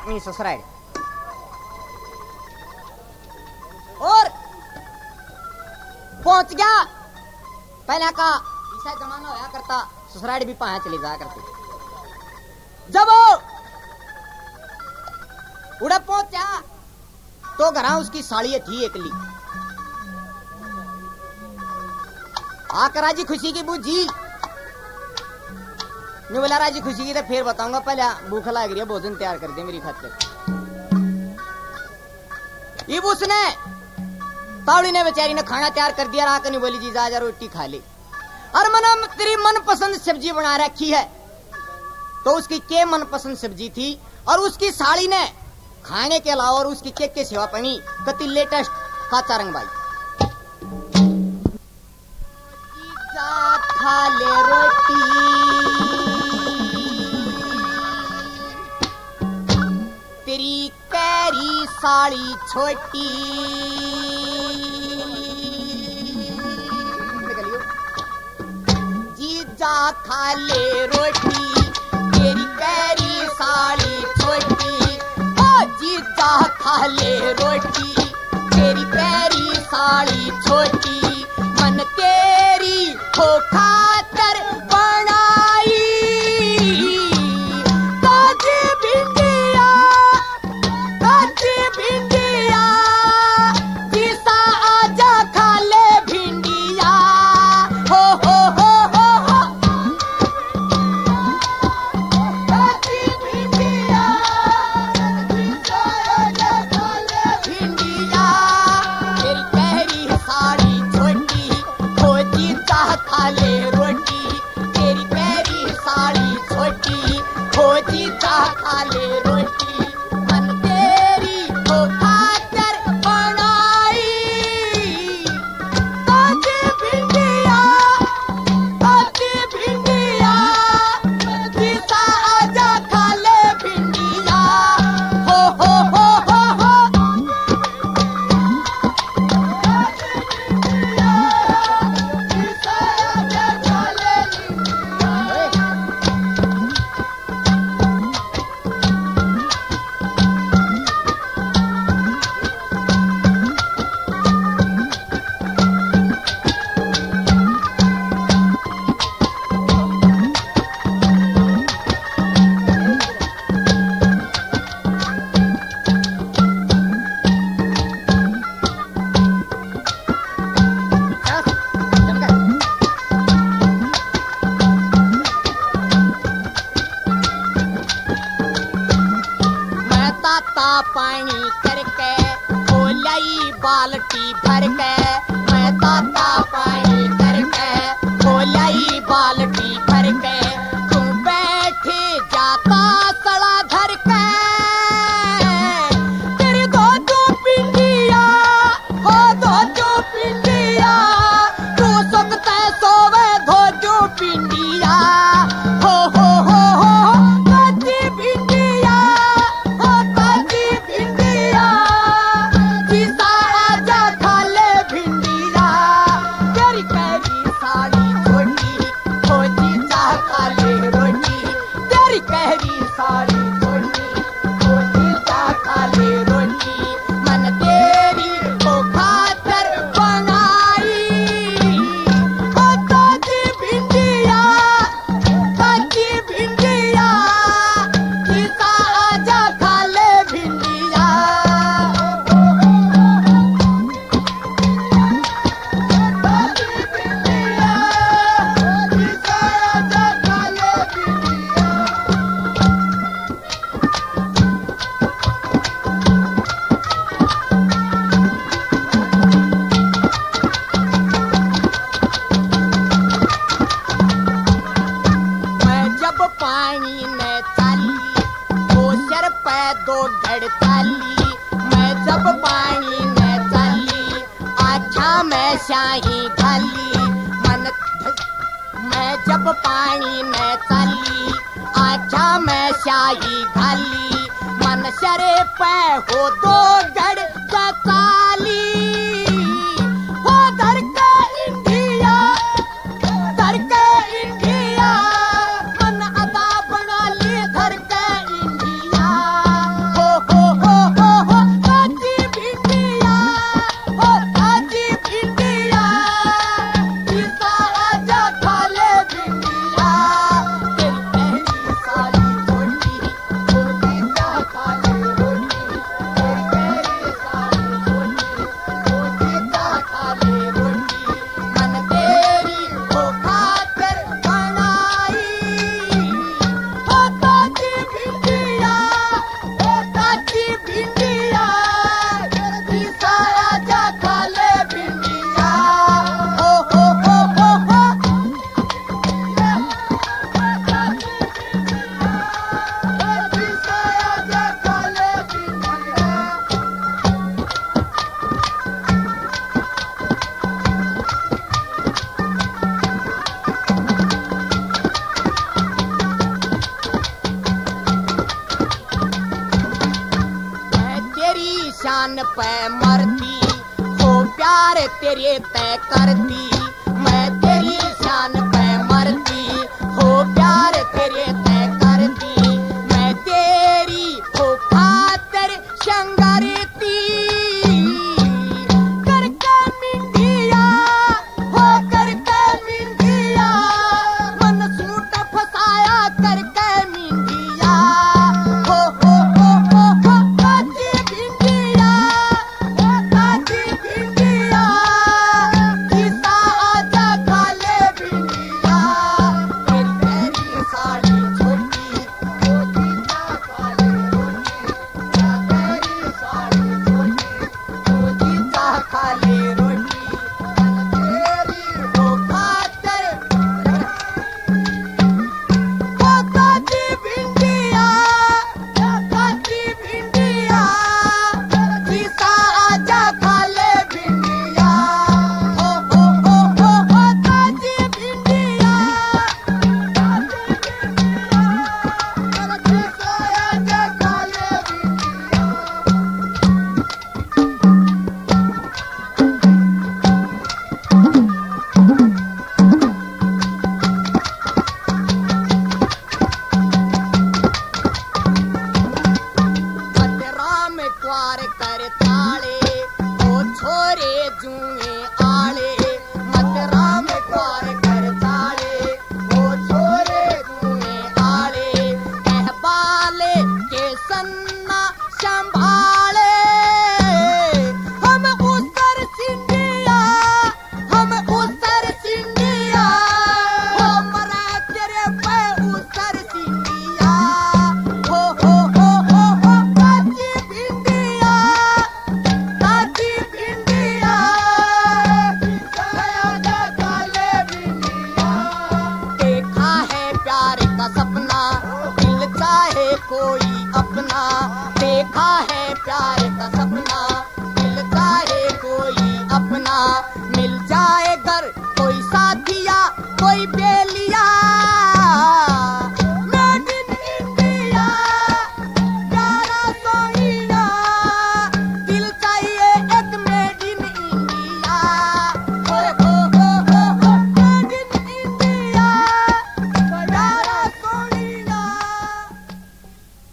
मी ससुराल और पहुंच गया। पहले का ऐसा जमाना होया करता, ससुराल भी पाया चले जाया करते। जब उड़ा पहुंचा तो घर उसकी साड़ी थी एकली। आकर राजी खुशी की बूझी ने बोला राजी खुशी की तो फिर बताऊंगा, पहले भूख लग रही है, भोजन तैयार कर दे मेरी खातिर। इब उसने तावड़ी ने बेचारी ने खाना तैयार कर दिया। आकर नहीं बोली जी जा रोटी खा ले, और मना तेरी मनपसंद सब्जी बना रखी है। तो उसकी के मनपसंद सब्जी थी और उसकी साड़ी ने खाने के अलावा और उसकी केक के सेवा पानी कति लेटेस्ट काचा रंग भाई खा ले रोटी तेरी कैरी साड़ी छोटी जीजा खा ले रोटी तेरी कैरी साड़ी छोटी, ओ जीजा खा ले रोटी तेरी कैरी साड़ी छोटी। मन तेरी हो खातर बनाई ताजी भिंडिया जीसा आजा खा ले भिंडिया। हो ताजी भिंडिया जीसा आजा खा ले भिंडिया तेरी कहरी साड़ी छोटी, हो जीजा खा ले रोटी तेरी कहरी साड़ी छोटी, हो जीजा खा ले रोटी। मन तेरी हो खातर बनाई ताजी भिंडिया जीसा आजा खा ले भिंडिया। हो पानी करके खोलाई बाल्टी भर के, मैं ताता पानी करके खोलाई बाल्टी भर के। तू बैठे जाता सड़ा धर के तेरी दो पिंडिया, हो दो पिंडिया तू सकता सोवे दो पिंडिया। हो ताजी भिंडिया जीसा आजा खा ले भिंडिया तेरी कहरी साड़ी छोटी, हो जीजा खा ले रोटी तेरी कहरी साड़ी छोटी, हो जीजा खा ले रोटी। मन तेरी हो खातर बनाई हो ताजी भिंडिया जीसा आजा खा ले भिंडिया। मैं जब पानी में चाली वो सर पे दो घड़ चाली, मैं जब पानी में चाली आँखा में शाही घाली। मैं जब पानी में चाली आँखा में शाही घाली, मन सरे पे हो दो घड़ चाली। हो धर के इंडिया मन अदा बना ली धर के इंडिया। शान पे मरती, हो प्यार तेरे तय करती, मैं तेरी शान पे मरती, हो प्यार तेरे तय करती, मैं तेरी हो खातिर शंगारती, करके मिंडिया हो करके मिंडिया, मन सूट फसाया करके मिंडिया, हो काची भिंडिया, काची भिंडिया, किसा आजा खा ले भिंडिया, तेरी साड़ी छोटी, वो जीता खा ले रोटी, तेरी साड़ी छोटी, वो जीता खा ले रोटी, तेरी वो खातिर काची भिंडिया, काची भिंडिया, किसा आजा खा ले भिंडिया, हो काची भिंडिया, काची भिंडिया, किसा आजा खा ले भिंडिया। राम क्वार कर ताले, ओ छोरे जुए आले, मत राम क्वार कर ताले, ओ छोरे जुए आले, कहबाले के सन्ना संभाले, हम उसर सिंधिया, हम उसर सिंधिया, मरा तेरे पे उसर सिंधिया, हो काची भिंडिया, काची भिंडिया, आजा खा ले भिंडिया, देखा है प्यार का सपना, दिल चाहे कोई अपना, देखा है प्यार का सपना, दिल चाहे कोई अपना, मिल जाए घर कोई साथिया, कोई बेली